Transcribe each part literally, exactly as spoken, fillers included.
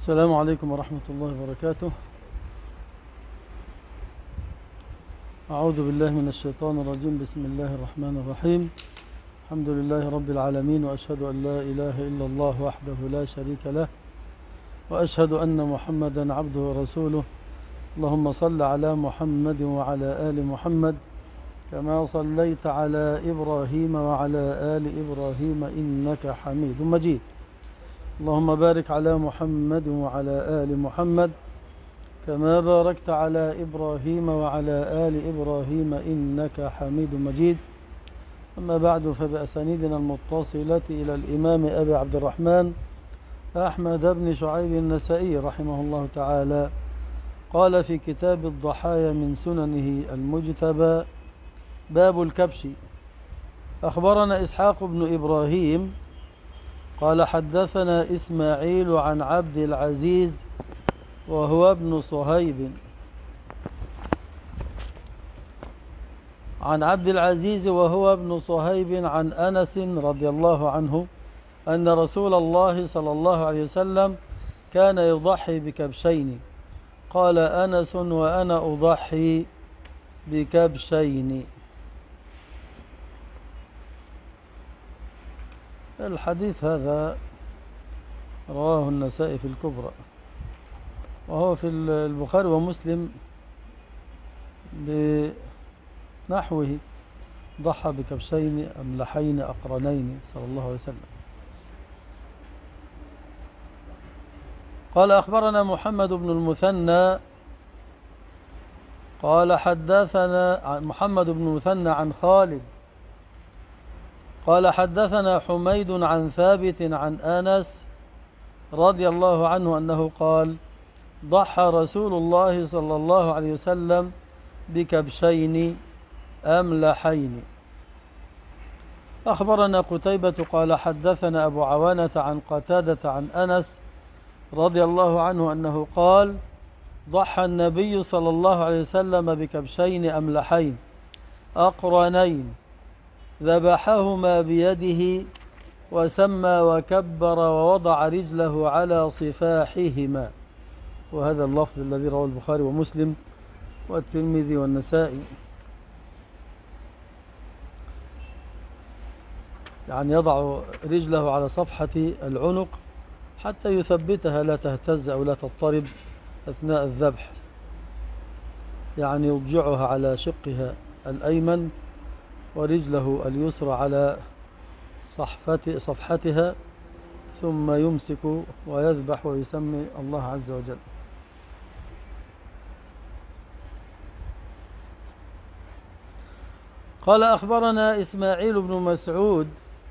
السلام عليكم ورحمة الله وبركاته. أعوذ بالله من الشيطان الرجيم. بسم الله الرحمن الرحيم. الحمد لله رب العالمين، وأشهد أن لا إله إلا الله وحده لا شريك له، وأشهد أن محمدا عبده ورسوله. اللهم صل على محمد وعلى آل محمد كما صليت على إبراهيم وعلى آل إبراهيم إنك حميد مجيد. اللهم بارك على محمد وعلى آل محمد كما باركت على إبراهيم وعلى آل إبراهيم إنك حميد مجيد. أما بعد، فبأسانيدنا المتصلة إلى الإمام أبي عبد الرحمن أحمد بن شعيب النسائي رحمه الله تعالى قال في كتاب الضحايا من سننه المجتبى: باب الكبش. أخبرنا إسحاق بن إبراهيم قال حدثنا إسماعيل عن عبد العزيز وهو ابن صهيب عن عبد العزيز وهو ابن صهيب عن أنس رضي الله عنه أن رسول الله صلى الله عليه وسلم كان يضحي بكبشين. قال أنس: وأنا أضحي بكبشين. الحديث هذا رواه النسائي في الكبرى، وهو في البخاري ومسلم بنحوه: ضحى بكبشين أملحين أقرنين صلى الله عليه وسلم. قال أخبرنا محمد بن المثنى قال حدثنا محمد بن المثنى عن خالد قال حدثنا حميد عن ثابت عن أنس رضي الله عنه أنه قال: ضحى رسول الله صلى الله عليه وسلم بكبشين أملحين. أخبرنا قتيبة قال حدثنا أبو عوانة عن قتادة عن أنس رضي الله عنه أنه قال: ضحى النبي صلى الله عليه وسلم بكبشين أملحين أقرنين ذبحهما بيده وسمى وكبر ووضع رجله على صفاحهما. وهذا اللفظ الذي رواه البخاري ومسلم والترمذي والنسائي، يعني يضع رجله على صفحة العنق حتى يثبتها لا تهتز أو لا تضطرب أثناء الذبح، يعني يضجعها على شقها الأيمن ورجله اليسرى على صفحتها، ثم يمسك ويذبح ويسمي الله عز وجل. قال أخبرنا إسماعيل بن مسعود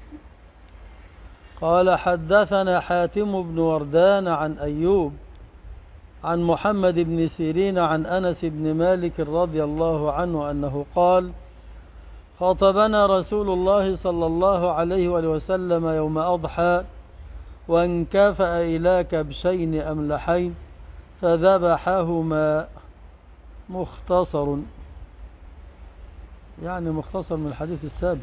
قال حدثنا حاتم بن وردان عن أيوب عن محمد بن سيرين عن أنس بن مالك رضي الله عنه أنه قال: خطبنا رسول الله صلى الله عليه وسلم يوم أضحى وانكفأ إلى كبشين أملحين فذبحهما. مختصر، يعني مختصر من الحديث السابق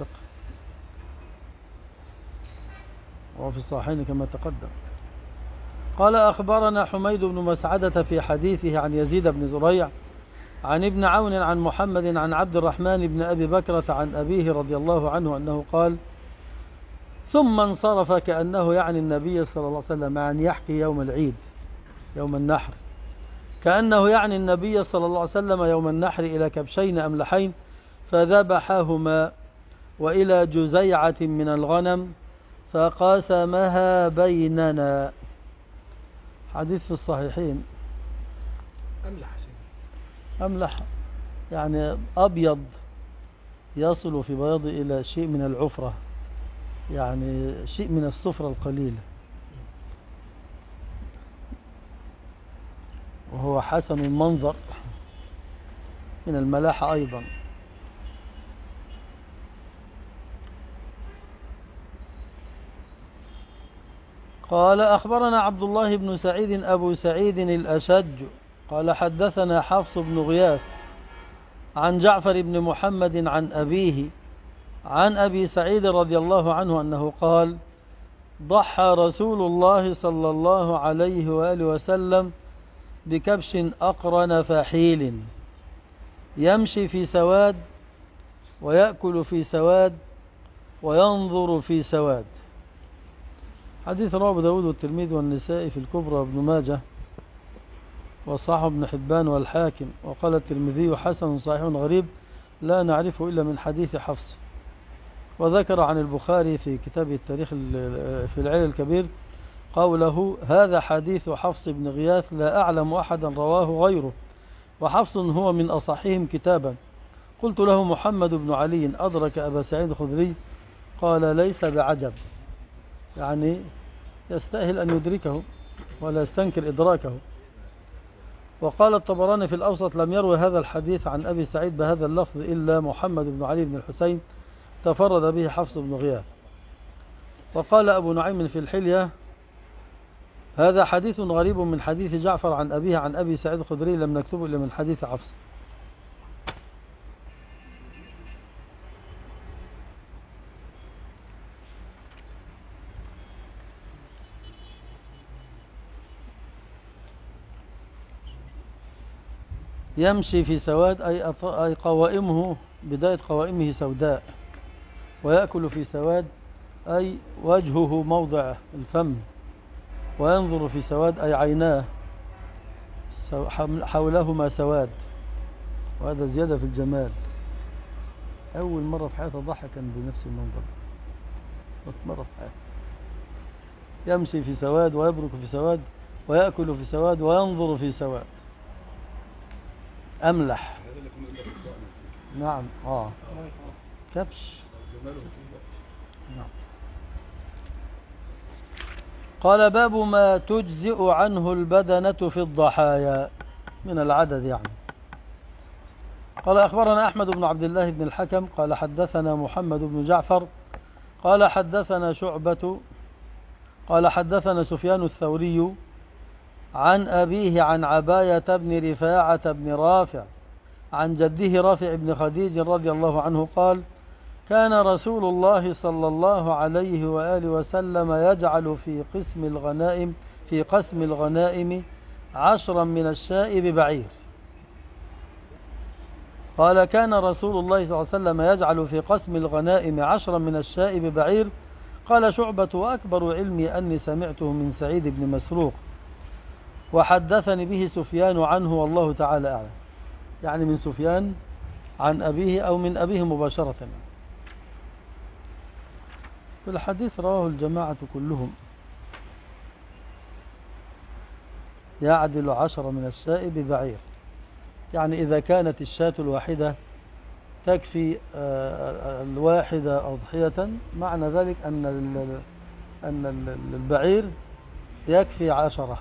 وفي الصحيحين كما تقدم. قال أخبرنا حميد بن مسعدة في حديثه عن يزيد بن زريع عن ابن عون عن محمد عن عبد الرحمن بن أبي بكرة عن أبيه رضي الله عنه أنه قال: ثم انصرف كأنه يعني النبي صلى الله عليه وسلم، يعني يحكي يوم العيد يوم النحر، كأنه يعني النبي صلى الله عليه وسلم يوم النحر إلى كبشين أملحين فذبحهما وإلى جزيعة من الغنم فقسمها بيننا. حديث في الصحيحين. أملح أملح يعني أبيض يصل في بياض إلى شيء من العفرة، يعني شيء من الصفرة القليلة، وهو حسن المنظر من الملاحة أيضا. قال أخبرنا عبد الله بن سعيد أبو سعيد الأشج قال حدثنا حفص بن غياث عن جعفر بن محمد عن أبيه عن أبي سعيد رضي الله عنه أنه قال: ضحى رسول الله صلى الله عليه وآله وسلم بكبش أقرن فحيل يمشي في سواد ويأكل في سواد وينظر في سواد. حديث رواه أبو داود والترمذي والنسائي في الكبرى وابن ماجه وصححه ابن حبان والحاكم. وقال الترمذي حسن صحيح غريب لا نعرفه إلا من حديث حفص. وذكر عن البخاري في كتابه التاريخ في العلل الكبير قوله هذا حديث حفص بن غياث لا أعلم أحدا رواه غيره، وحفص هو من أصحهم كتابا. قلت له محمد بن علي أدرك أبا سعيد الخدري؟ قال ليس بعجب، يعني يستأهل أن يدركه ولا يستنكر إدراكه. وقال الطبراني في الأوسط لم يروي هذا الحديث عن أبي سعيد بهذا اللفظ إلا محمد بن علي بن الحسين تفرد به حفص بن غياث. وقال أبو نعيم في الحلية هذا حديث غريب من حديث جعفر عن أبيه عن أبي سعيد الخدري لم نكتبه إلا من حديث حفص. يمشي في سواد أي, أي قوائمه بداية قوائمه سوداء، ويأكل في سواد أي وجهه موضع الفم، وينظر في سواد أي عيناه حولهما سواد، وهذا زيادة في الجمال. أول مرة في حياتي ضحكا بنفس المنظر، مرة في حياتي. يمشي في سواد ويبرك في سواد ويأكل في سواد وينظر في سواد. أملح. نعم آه كبش. نعم. قال باب ما تجزئ عنه البدنة في الضحايا من العدد يعني. قال أخبرنا أحمد بن عبد الله بن الحكم قال حدثنا محمد بن جعفر قال حدثنا شعبة قال حدثنا سفيان الثوري عن أبيه عن عباية بن رفاعة بن رافع عن جده رافع بن خديج رضي الله عنه قال كان رسول الله صلى الله عليه وآله وسلم يجعل في قسم الغنائم في قسم الغنائم عشرا من الشاء ببعير. قال كان رسول الله صلى الله عليه وسلم يجعل في قسم الغنائم عشرا من الشاء ببعير. قال شعبة وأكبر علمي أني سمعته من سعيد بن مسروق وحدثني به سفيان عنه والله تعالى أعلم، يعني من سفيان عن أبيه أو من أبيه مباشرة. في الحديث رواه الجماعة كلهم يعدل عشر من الشاء ببعير، يعني إذا كانت الشاة الواحدة تكفي الواحدة أضحية معنى ذلك أن أن البعير يكفي عشرة.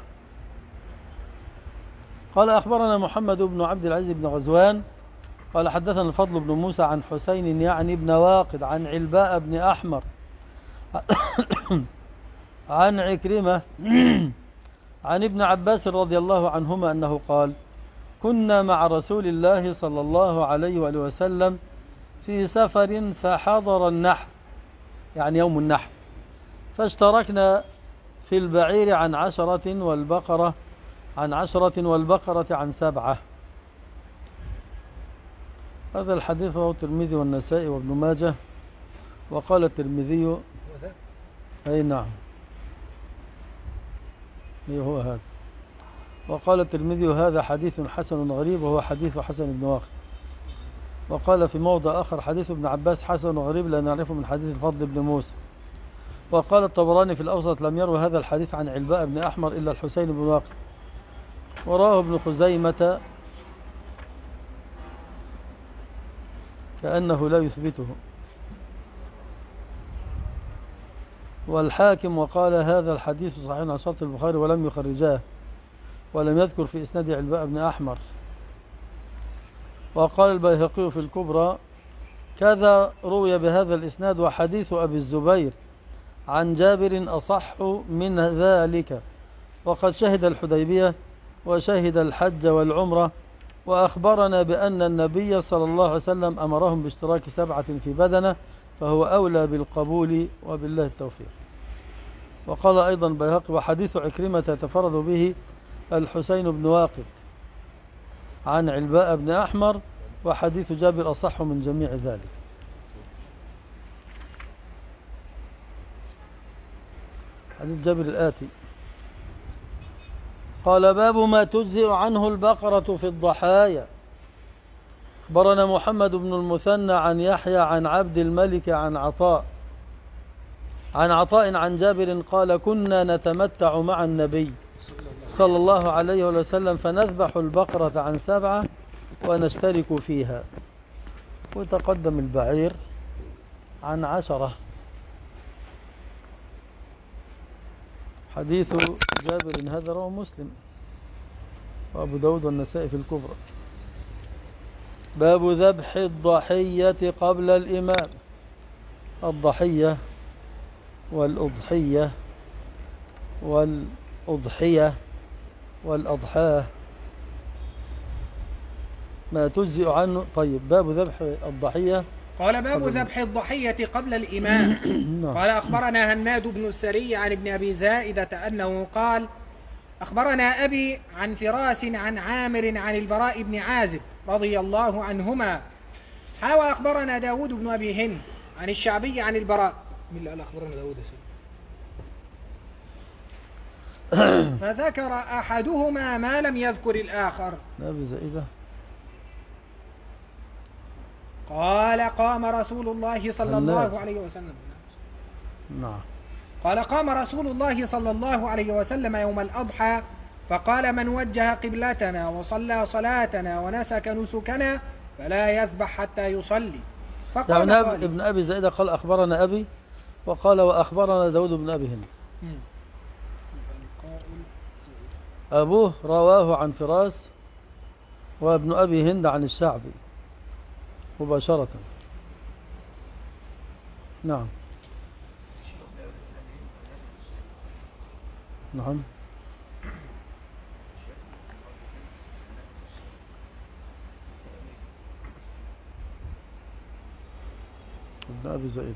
قال أخبرنا محمد بن عبد العزيز بن غزوان قال حدثنا الفضل بن موسى عن حسين يعني بن واقد عن علباء بن أحمر عن عكرمة عن ابن عباس رضي الله عنهما أنه قال كنا مع رسول الله صلى الله عليه وآله وسلم في سفر فحضر النحر، يعني يوم النحر، فاشتركنا في البعير عن عشرة والبقرة عن عشرة والبقرة عن سبعة. هذا الحديث رواه الترمذي والنسائي وابن ماجه. وقال الترمذي أي نعم هو هذا. وقال الترمذي هذا حديث حسن غريب وهو حديث حسن بن واقد. وقال في موضع آخر حديث ابن عباس حسن غريب لا نعرفه من حديث الفضل بن موسى. وقال الطبراني في الأوسط لم يروي هذا الحديث عن علباء بن أحمر إلا الحسين بن واقد. وراه ابن خزيمة كأنه لا يثبته. والحاكم وقال هذا الحديث صحيح على شرط البخاري ولم يخرجاه، ولم يذكر في إسناد علباء بن أحمر. وقال البيهقي في الكبرى كذا روي بهذا الإسناد وحديث أبي الزبير عن جابر أصح من ذلك، وقد شهد الحديبية وشهد الحج والعمرة. وأخبرنا بأن النبي صلى الله عليه وسلم أمرهم باشتراك سبعة في بدنه، فهو أولى بالقبول وبالله التوفيق. وقال أيضا بيهقي وحديث عكرمة يتفرد به الحسين بن واقد عن علباء بن أحمر، وحديث جابر أصح من جميع ذلك. حديث جابر الآتي قال باب ما تجزئ عنه البقرة في الضحايا. أخبرنا محمد بن المثنى عن يحيى عن عبد الملك عن عطاء عن عطاء عن جابر قال كنا نتمتع مع النبي صلى الله عليه وسلم فنذبح البقرة عن سبعة ونشترك فيها، وتقدم البعير عن عشرة. حديث جابر هذا رواه مسلم وأبو داود والنسائي في الكبرى. باب ذبح الضحية قبل الإمام. الضحية والأضحية والأضحية والأضحاة ما تجزئ عنه. طيب باب ذبح الضحية. قال باب ذبح الضحية قبل الإمام. قال أخبرنا هناد بن السري عن ابن أبي زائدة أنه قال أخبرنا أبي عن فراس عن عامر عن البراء بن عازب رضي الله عنهما. حاوى أخبرنا داود بن أبي هند عن الشعبي عن البراء. من اللي قال أخبرنا داود؟ فذكر أحدهما ما لم يذكر الآخر. أبي زائدة قال قام رسول الله صلى الله عليه وسلم. نعم. قال قام رسول الله صلى الله عليه وسلم يوم الأضحى فقال من وجه قبلتنا وصلى صلاتنا ونسك نسكنا فلا يذبح حتى يصلي. فقال يعني ابن أبي زائدة قال أخبرنا أبي، وقال وأخبرنا داود بن أبي هند. أبوه رواه عن فراس وابن أبي هند عن الشعبي مباشرة. نعم نعم. ابن أبي زائدة.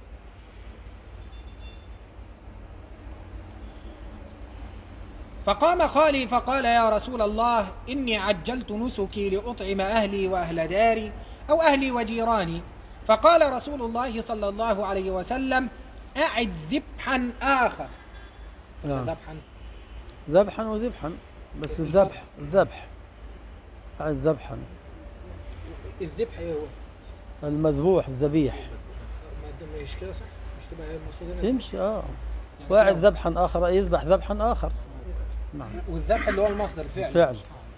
فقام خالي فقال يا رسول الله إني عجلت نسكي لأطعم أهلي وأهل داري أو أهلي وجيراني. فقال رسول الله صلى الله عليه وسلم أعد ذبحا آخر. نعم. ذبحا ذبحا وذبحا، بس الذبح الذبح أعد ذبحا. الذبح ايه هو؟ المذبوح الذبيح. مش كده صح؟ مش تبقى المقصود تمشي اه واعد ذبحا آخر يذبح ذبحا آخر. نعم. والذبح اللي هو المصدر فعل فعل.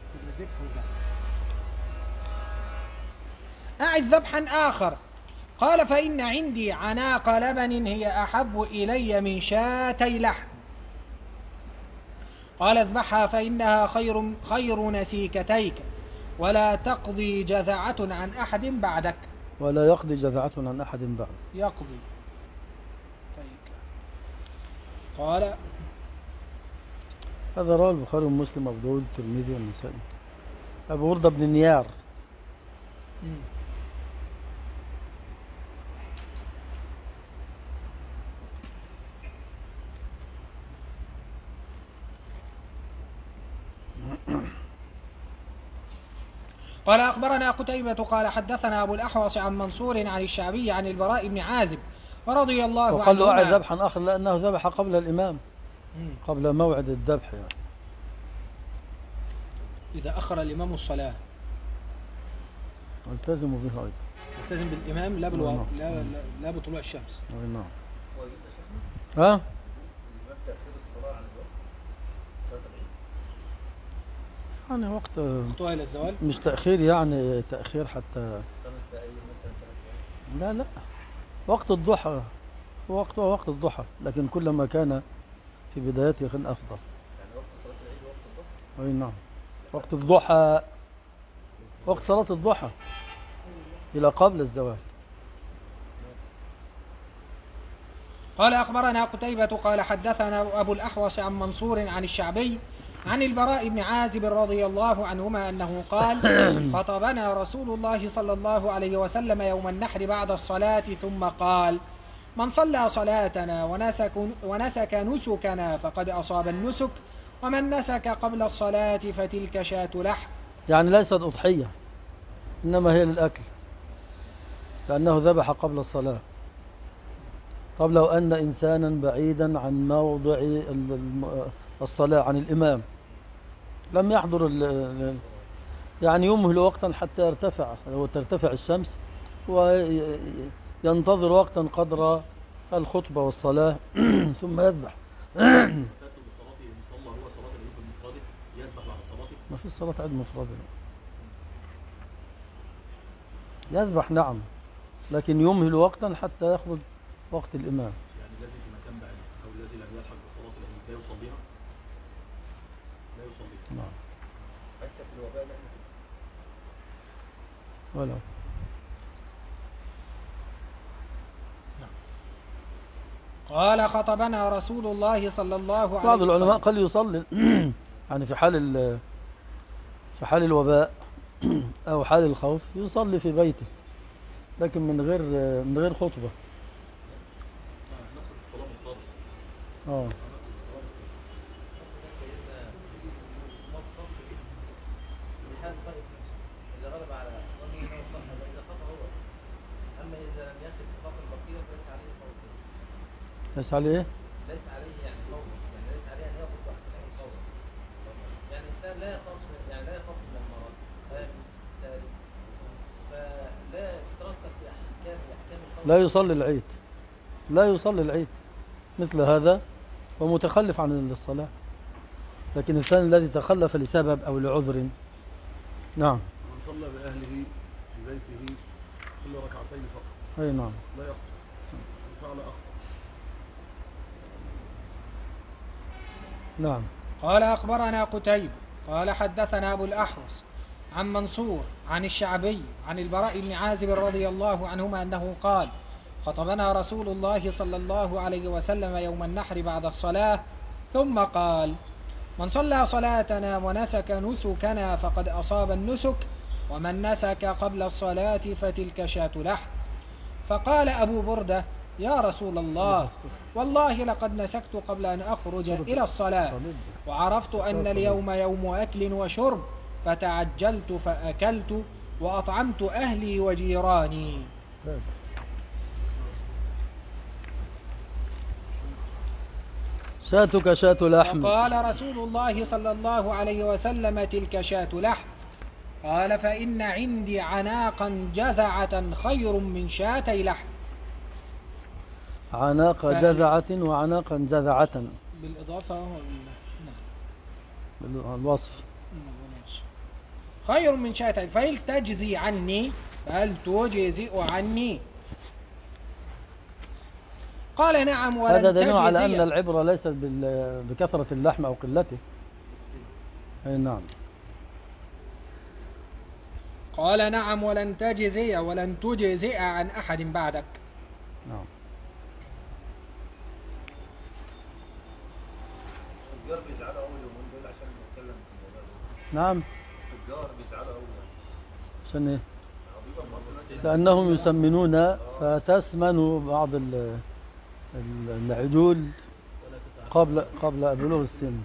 أعد ذبحا آخر. قال فإن عندي عناق لبن هي أحب إلي من شاتي لحم. قال اذبحها فإنها خير, خير نسيكتيك ولا تقضي جذعة عن أحد بعدك. ولا يقضي جذعة عن أحد بعد. يقضي. قال هذا رواه البخاري ومسلم وابو داود والترمذي والنسائي. أبو وردة بن نيار. مم. قال أخبرنا قتيبة قال حدثنا أبو الأحوص عن منصور عن الشعبي عن البراء بن عازب رضي الله عنه. وقال له أعد ذبحا آخر لأنه ذبح قبل الإمام قبل موعد الذبح يعني. إذا أخر الإمام الصلاة التزموا به أيضا. التزم بالإمام لا بالو... لا, لا, لا بطلوع الشمس. نعم. ها؟ يعني وقت وقتها إلى الزوال مش تأخير يعني تأخير حتى لا لا وقت الضحى وقتها وقت الضحى، لكن كلما كان في بدايته كان أفضل. يعني وقت صلاة العيد ووقت الضحى. أي نعم وقت الضحى وقت صلاة الضحى إلى قبل الزوال. قال أخبرنا قتيبة قال حدثنا أبو الأحوص عن منصور عن الشعبي عن البراء بن عازب رضي الله عنهما أنه قال خطبنا رسول الله صلى الله عليه وسلم يوم النحر بعد الصلاة ثم قال من صلى صلاتنا ونسك, ونسك نسكنا فقد أصاب النسك، ومن نسك قبل الصلاة فتلك شاة لحم. يعني ليست أضحية، إنما هي للأكل، لأنه ذبح قبل الصلاة. طب لو أن إنسانا بعيدا عن موضع الصلاة، عن الإمام، لم يحضر يعني يمهل وقتا حتى يرتفع وترتفع الشمس، وينتظر وقتا قدر الخطبة والصلاة ثم يذبح. ما في صلاة عيد مفردة، يذبح نعم، لكن يمهل وقتا حتى يخرج وقت الإمام. يعني الذي في مكان بعيد أو الذي لم يلحق بالصلاة العيد لا يصليها، لا يصليها نعم، حتى في الوباء نحن ولا قال خطبنا رسول الله صلى الله عليه وسلم. بعض العلماء قال يصلي يعني في حال في حال الوباء أو حال الخوف يصلي في بيته، لكن من غير من غير خطبة. نفس الصلاة بالفرض. اه إذا غلب على ظنه إذا خاف هو، أما إذا لم يخف خاف البقية فليس عليه خوف. ليس عليه ليس عليه يعني خوف، يعني ليس عليه أن يأخذ واحد خوف. يعني الإنسان لا يخاف، يعني لا يخاف من المرض، فلا يترتب في أحكام أحكام الخوف. لا يصلي العيد، لا يصلي العيد مثل هذا ومتخلف عن الصلاة. لكن الإنسان الذي تخلف لسبب أو لعذر، نعم، من صلى بأهله في بيته كل ركعتين فقط، أي نعم، لا يخطئ، فعل أخطأ. نعم. قال أخبرنا قتيبة قال حدثنا أبو الأحوص عن منصور عن الشعبي عن البراء بن عازب رضي الله عنهما أنه قال خطبنا رسول الله صلى الله عليه وسلم يوم النحر بعد الصلاة ثم قال: من صلى صلاتنا ونسك نسكنا فقد أصاب النسك، ومن نسك قبل الصلاة فتلك شاة لحم. فقال أبو بردة: يا رسول الله، والله لقد نسكت قبل أن أخرج إلى الصلاة، وعرفت أن اليوم يوم أكل وشرب، فتعجلت فأكلت وأطعمت أهلي وجيراني. شاتك شاة لحم. فقال رسول الله صلى الله عليه وسلم: تلك شاة لحم. قال: فإن عندي عناقا جذعة خير من شاتي لحم. عناق جذعة وعناقا جذعة بالإضافة بالوصف خير من شاتي، فهل تجزي عني؟ فهل تجزئ عني؟ قال: نعم ولن هذا دليل على أن تجزي. العبرة ليست بكثرة اللحم أو قلته. أي نعم. قال: نعم ولن تجزي ولن تجزئ عن أحد بعدك. نعم. التجار بيزعلوا أول يومين دول عشان نتكلم في الموضوع ده. نعم. التجار بيزعلوا أول. عشان إيه؟ لأنهم يسمنون، فتسمن بعض العجول قبل قبل بلوغ السن.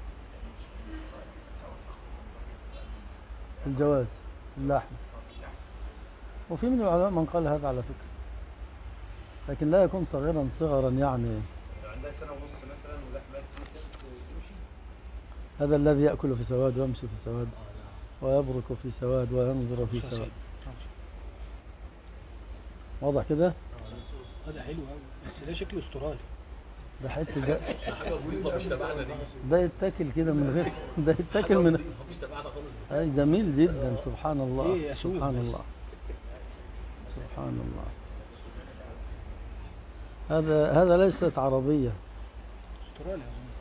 الجواز اللحم. وفي من العلماء من قال هذا على فكرة، لكن لا يكون صغيرا صغرا يعني عندها سنة ونص مثلا ولحمات تمشي. هذا الذي يأكل في سواد ويمشي في سواد ويبرك في سواد وينظر في سواد. واضح كده؟ هذا حلو قوي، بس ده شكله استرالي. ده حته ده حاجة بسيطة مش تبعنا دي. ده يتاكل كده من غير ده يتاكل من مش تبعنا خالص. اي جميل جدا. سبحان الله. إيه سبحان الله. سبحان الله. هذا هذا ليست عربية. استرالي.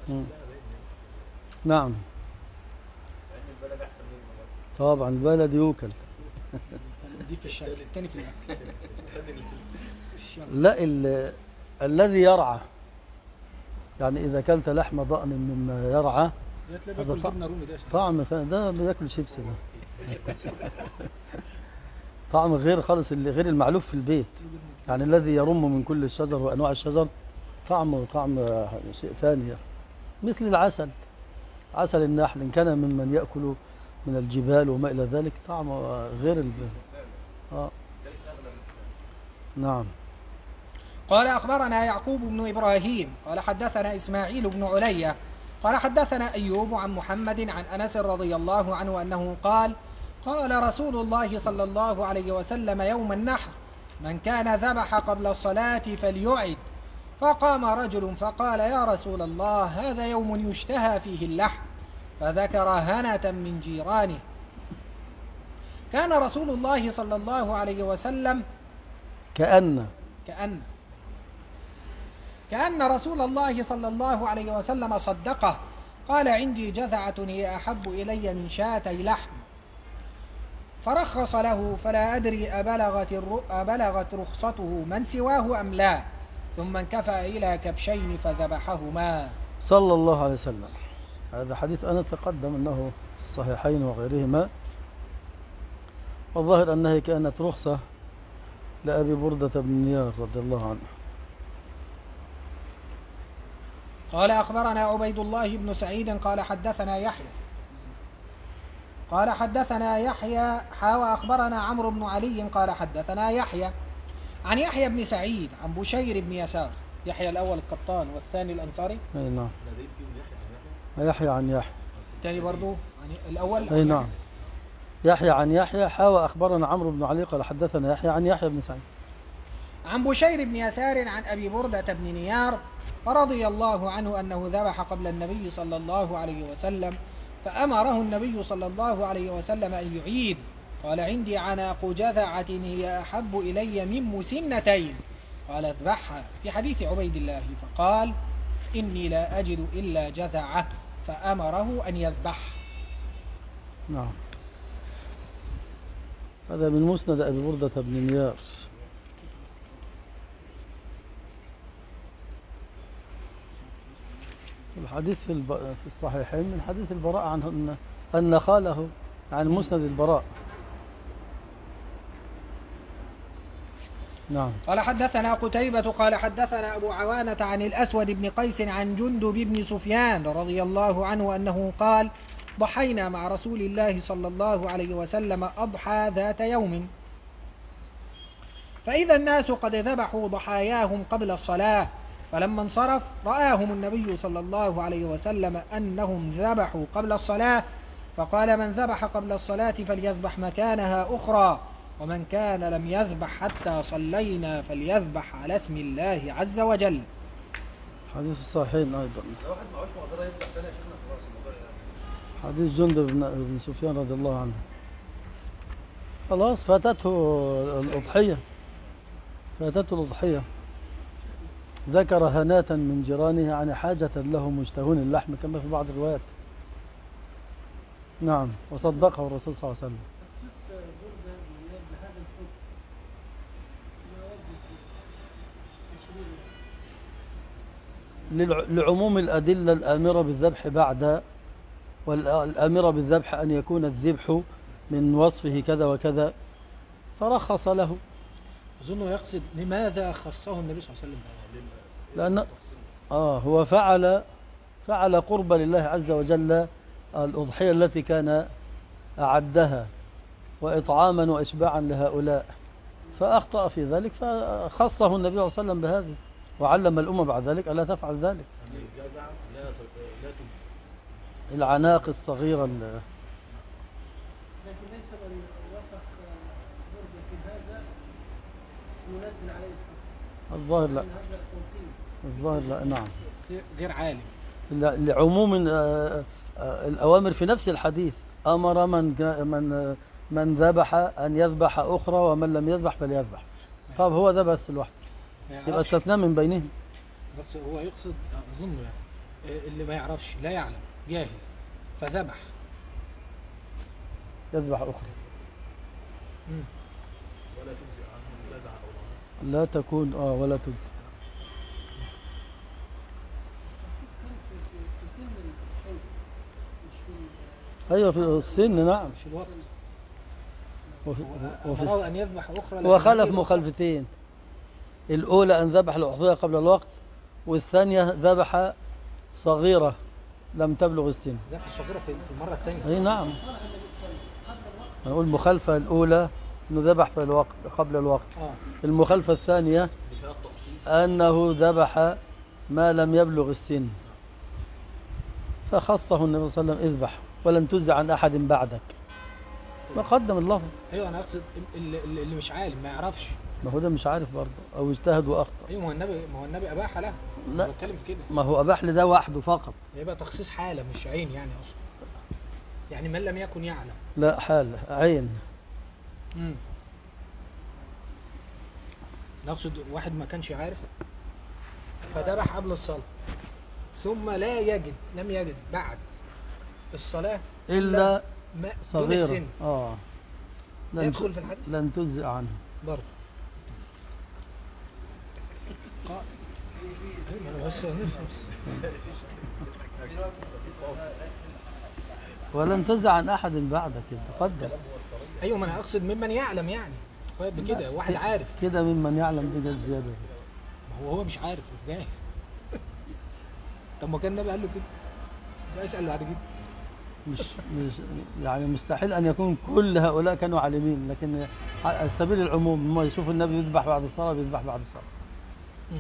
نعم. البلد أحسن منه. طبعا البلد يوكل. دي في الشكل الثاني في الأكل. لا ال... الذي يرعى، يعني إذا كلت لحم ضأن مما يرعى هذا طعم، طعم ده بياكل شيبسي ده. طعم غير خالص، اللي غير المعلوف في البيت، يعني الذي يرم من كل الشجر وأنواع الشجر طعم طعم شيء ثاني، مثل العسل، عسل النحل إن كان ممن يأكل من الجبال وما إلى ذلك طعمه غير البيت. آه. نعم. قال أخبرنا يعقوب بن إبراهيم قال حدثنا إسماعيل بن علية قال حدثنا أيوب عن محمد عن أنس رضي الله عنه أنه قال قال رسول الله صلى الله عليه وسلم يوم النحر: من كان ذبح قبل الصلاة فليعد. فقام رجل فقال: يا رسول الله، هذا يوم يشتهى فيه اللحم. فذكر هنة من جيرانه. كان رسول الله صلى الله عليه وسلم كأن كأن كأن رسول الله صلى الله عليه وسلم صدقه. قال: عندي جذعة هي أحب إلي من شاتي لحم. فرخص له، فلا أدري أبلغت, أبلغت رخصته من سواه أم لا. ثم انكفأ إلى كبشين فذبحهما صلى الله عليه وسلم. هذا حديث أنا تقدم أنه في الصحيحين وغيرهما، والظاهر أنها كانت رخصة لأبي بردة بن نيار رضي الله عنه. قال أخبرنا عبيد الله بن سعيد قال حدثنا يحيى قال حدثنا يحيى حاوى أخبرنا عمرو بن علي قال حدثنا يحيى عن يحيى بن سعيد عن بشير بن يسار. يحيى الأول القطان والثاني الأنصاري. أي نعم. يحيى عن يحيى. الثاني برضو يعني الأول. أي نعم. يحيى عن يحيى حاوى أخبرنا عمرو بن علي قال حدثنا يحيى عن يحيى بن سعيد عن بشير بن يسار عن أبي بردة بن نيار رضي الله عنه أنه ذبح قبل النبي صلى الله عليه وسلم، فأمره النبي صلى الله عليه وسلم أن يعيد. قال: عندي عناق جذعة هي أحب إلي من مسنتين. قال: اذبحها. في حديث عبيد الله فقال: إني لا أجد إلا جذعة، فأمره أن يذبح. نعم. هذا من مسند أبي بردة بن نيار. الحديث في, الب... في الصحيحين من حديث البراء عن أن خاله عن مسند البراء. نعم. قال حدثنا قتيبة قال حدثنا أبو عوانة عن الأسود بن قيس عن جندب بن سفيان رضي الله عنه أنه قال: ضحينا مع رسول الله صلى الله عليه وسلم أضحى ذات يوم، فإذا الناس قد ذبحوا ضحاياهم قبل الصلاة، فلما انصرف رآهم النبي صلى الله عليه وسلم أنهم ذبحوا قبل الصلاة، فقال: من ذبح قبل الصلاة فليذبح مكانها أخرى، ومن كان لم يذبح حتى صلينا فليذبح على اسم الله عز وجل. حديث الصحيحين أيضا. حديث جندب بن سفيان رضي الله عنه. خلاص فاتته الأضحية فاتته الأضحية ذكر هناة من جيرانه عن حاجة له مشتهون اللحم كما في بعض الروايات. نعم. وصدقه الرسول صلى الله عليه وسلم. لعموم الأدلة الآمرة بالذبح بعد، والآمرة بالذبح أن يكون الذبح من وصفه كذا وكذا، فرخص له. أظنه يقصد لماذا خصه النبي صلى الله عليه وسلم؟ لأن آه هو فعل فعل قرب لله عز وجل الأضحية التي كان أعدها وإطعاما وإشباعا لهؤلاء، فأخطأ في ذلك فخصه النبي صلى الله عليه وسلم بهذه، وعلم الأمة بعد ذلك ألا تفعل ذلك. العناق الصغيرة. لكن ليس من وافق برد في هذا ينزل عليه الظاهر لا. الظاهر لا. نعم. غير عالم. لعموم الأوامر في نفس الحديث، أمر من من من ذبح أن يذبح أخرى، ومن لم يذبح فليذبح. طب هو ده بس الواحد يبقى استثناء من بينهم. بس هو يقصد أظن اللي ما يعرفش لا يعلم جاهل فذبح يذبح أخرى. مم. ولا تجزئ عنه جزع أو لا تكون آه ولا تجزئ. في أيوة في السن. نعم. مش الوقت. وفي وفي أمره أن يذبح أخرى لكن وخلف هذه الأخرى- مخالفتين. الأولى أن ذبح الأضحية قبل الوقت، والثانية ذبح صغيرة لم تبلغ السن. ذبح الصغيرة في المرة الثانية. أي نعم. نقول المخالفة الأولى أنه ذبح في الوقت قبل الوقت. آه. المخالفة الثانية أنه ذبح ما لم يبلغ السن، فخصه النبي صلى الله عليه وسلم اذبح ولن تجزع عن أحد بعدك، وقدم اللفظ. أيوة أنا أقصد اللي, اللي مش عالم ما يعرفش. ما هو ده مش عارف برضه، أو اجتهد وأخطأ. أيوة ما هو النبي ما هو النبي أباح له. لا. أنا بتكلم في كده. ما هو أباح لده وحده فقط. يبقى تخصيص حالة مش عين يعني أصلا. يعني من لم يكن يعلم. لا، حال عين. امم نقصد واحد ما كانش عارف فذبح قبل الصلاة، ثم لا يجد لم يجد بعد الصلاة إلا ما دون صغيرة. السن. آه. لن يدخل ت- في الحديث؟ لن تجزئ عنه. برضه قال أيوة، بس نفهم. ولن تجزع عن أحد بعدك، تقدم. ايوه ما انا اقصد ممن يعلم يعني طيب بكده واحد عارف. كده ممن يعلم بجد زيادة. ما هو هو مش عارف ازاي. طب ما كان النبي قال له كده بقى اسال بعد كده. مش مش يعني مستحيل أن يكون كل هؤلاء كانوا عالمين، لكن على سبيل العموم هم يشوفوا النبي يذبح بعد الصلاة بيذبح بعد الصلاة. مم.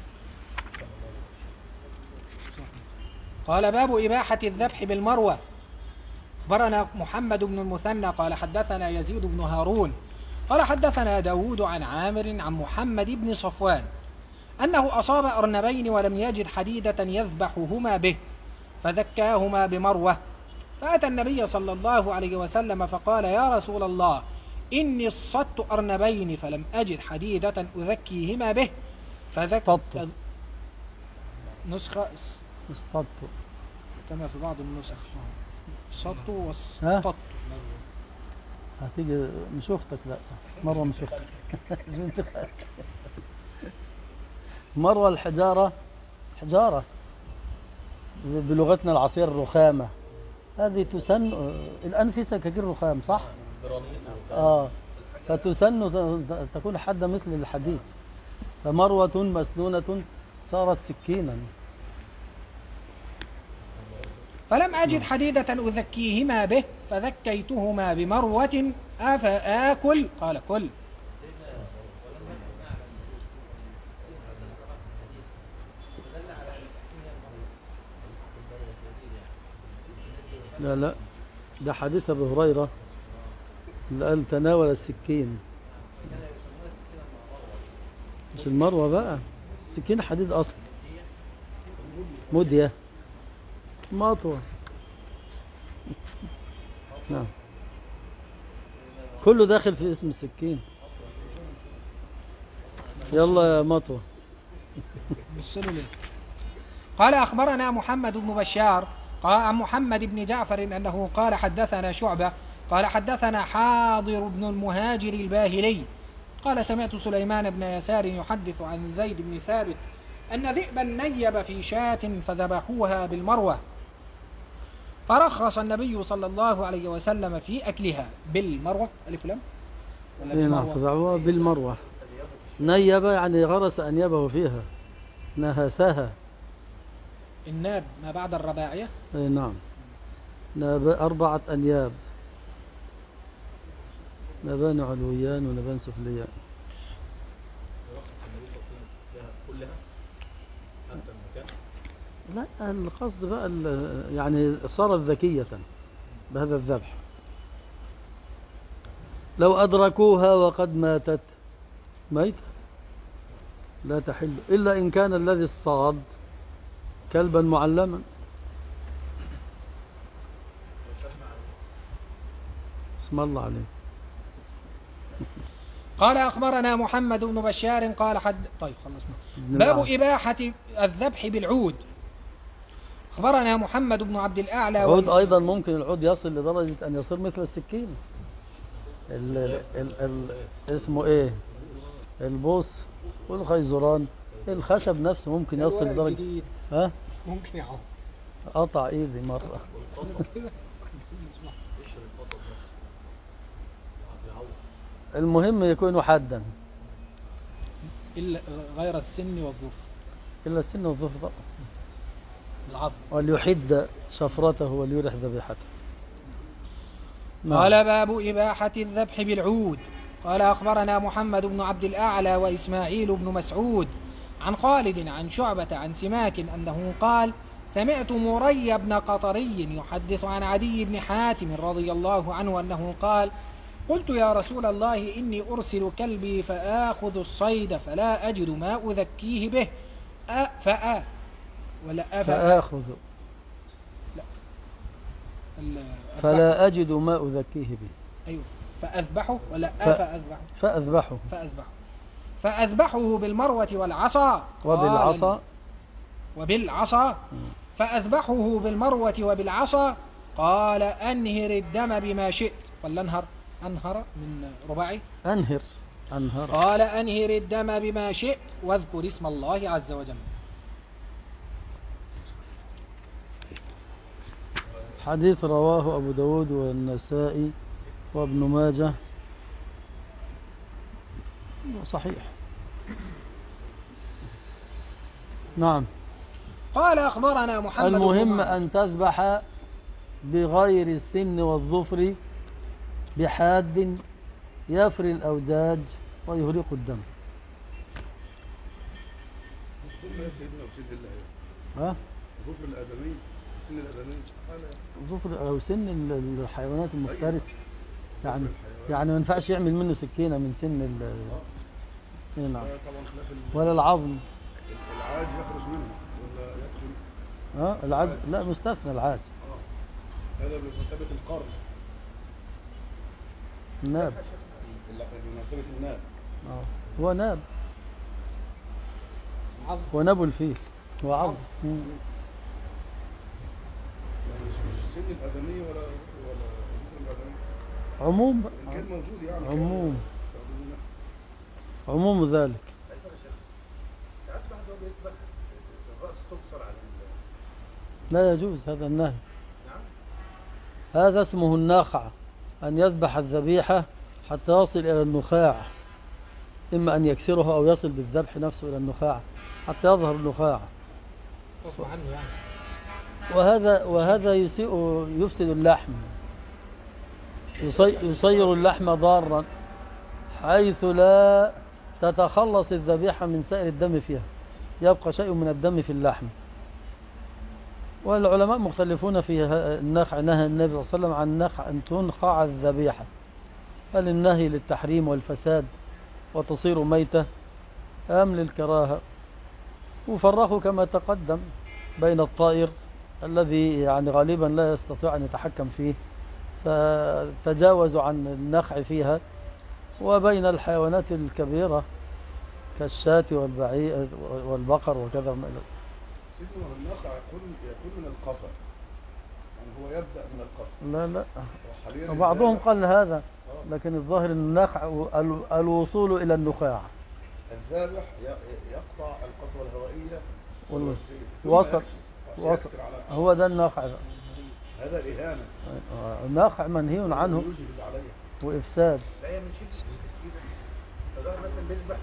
قال باب إباحة الذبح بالمروة. أخبرنا محمد بن المثنى قال حدثنا يزيد بن هارون قال حدثنا داود عن عامر عن محمد بن صفوان أنه أصاب أرنبين ولم يجد حديدة يذبحهما به فذكاهما بمروة، فأتى النبي صلى الله عليه وسلم فقال يا رسول الله إني اصطدت أرنبين فلم أجد حديدة أذكيهما به فذك اصطدت. نسخة اصطدت. كما في بعض النسخ صدت ها؟ واصطدت. هتيجي مش أختك، لا مرة مش أختك. بنت خالك. مرة الحجارة حجارة بلغتنا العصير الرخامة، هذه تسن الآن في سكاكين رخام صح؟ آه فتسن تكون حادة مثل الحديد، فمروة مسنونة صارت سكينا. فلم أجد حديدة أذكيهما به فذكيتهما بمروة أفآكل قال كل. لا لا، ده حديث أبي هريرة اللي قال تناول السكين، مش المروة بقى، السكين حديد أصلا، مدية مطوة. نعم، كله داخل في اسم السكين. يلا يا مطوة. قال أخبرنا محمد بن بشار قال عن محمد بن جعفر أنه قال حدثنا شعبة قال حدثنا حاضر بن المهاجر الباهلي قال سمعت سليمان بن يسار يحدث عن زيد بن ثابت أن ذئبا نيب في شاة فذبحوها بالمروة، فرخص النبي صلى الله عليه وسلم في أكلها بالمروة ألف لم نعم، فذبحوها بالمروة. نيب يعني غرس أنيابه فيها، نهسها. الناب ما بعد الرباعية. اي نعم، ناب أربعة أنياب، نبان علويان ونبان سفليان. لا القصد بقى يعني صارت ذكية بهذا الذبح. لو أدركوها وقد ماتت ميتة لا تحل، إلا إن كان الذي الصاد كلبا معلما. اسم الله عليه. قال أخبرنا محمد بن بشار قال حد طيب خلصنا. باب إباحة الذبح بالعود. أخبرنا محمد بن عبد الأعلى. العود أيضا ممكن العود يصل لدرجة أن يصير مثل السكين. ال ال ال اسمه إيه؟ البوص والخيزران، الخشب نفسه ممكن يصل لدرجة ها؟ ممكن يعوم. قطع إيدي مرة. المهم يكون حدا إلا غير السن والظفر. إلا السن والظفر طبعا. العظم. وليحد شفرته وليرح ذبيحته. قال باب إباحة الذبح بالعود. قال أخبرنا محمد بن عبد الأعلى وإسماعيل بن مسعود عن خالد عن شعبة عن سماك أنه قال سمعت مري بن قطري يحدث عن عدي بن حاتم رضي الله عنه أنه قال قلت يا رسول الله إني أرسل كلبي فآخذ الصيد فلا أجد ما أذكيه به أ فأ ولا أ فآخذ لا فلا أجد ما أذكيه به. أيوه فأذبحه ولا ف... فأذبحه فأذبحه فأذبحه فأذبحه بالمروة والعصا وبالعصا وبالعصا فأذبحه بالمروة وبالعصا. قال أنهر الدم بما شئت ولا أنهر أنهر من رباعي أنهر أنهر قال أنهر الدم بما شئت واذكر اسم الله عز وجل. حديث رواه أبو داود والنسائي وابن ماجه صحيح. نعم. قال أخبرنا محمد. المهم أن تذبح بغير السن والظفر بحاد يفري الأوداج ويهرق الدم. السن يا سيدنا وسيد الله. ها؟ ظفر الآدمي سن الآدمي ظفر أو سن الحيوانات المفترسة يعني يعني ما ينفعش يعمل منه سكينة من سن ال نعم. ولا العظم العاج يخرج منه ولا يدخل. ها العاج لا مستثنى العاج. اه هذا بمثابة القرن. الناب بمثابة الناب. اه هو ناب عظم وناب الفيل هو عظم. يعني مش سن الآدمي ولا ولا ظفر الآدمي. عموم كان موجود يعني عموم عموم ذلك. لا يجوز هذا النهي. هذا اسمه الناخع أن يذبح الذبيحة حتى يصل إلى النخاع، إما أن يكسرها أو يصل بالذبح نفسه إلى النخاع حتى يظهر النخاع. أصبح عنه يعني. وهذا وهذا يسيء يفسد اللحم، يصير اللحم ضارا حيث لا تتخلص الذبيحة من سائر الدم فيها، يبقى شيء من الدم في اللحم. والعلماء مختلفون في النخع. نهى النبي صلى الله عليه وسلم عن النخع أن تنخع الذبيحة، هل النهي للتحريم والفساد وتصير ميتة أم للكراهة؟ وفرقوا كما تقدم بين الطائر الذي يعني غالبا لا يستطيع أن يتحكم فيه فتجاوزوا عن النخع فيها، وبين الحيوانات الكبيرة كالشاة والبعير والبقر وكذا. سيدنا النخع يكون يكون من القفا، يعني هو يبدأ من القفا. لا لا بعضهم قال هذا، لكن الظاهر النخع الوصول إلى النخاع. الذابح يقطع القصوى الهوائية وصل وصل هو ده النخع. هذا الإهانة. النخع منهي عنه وإفساد. لا هي من شيء كده. فده مثلا بيذبح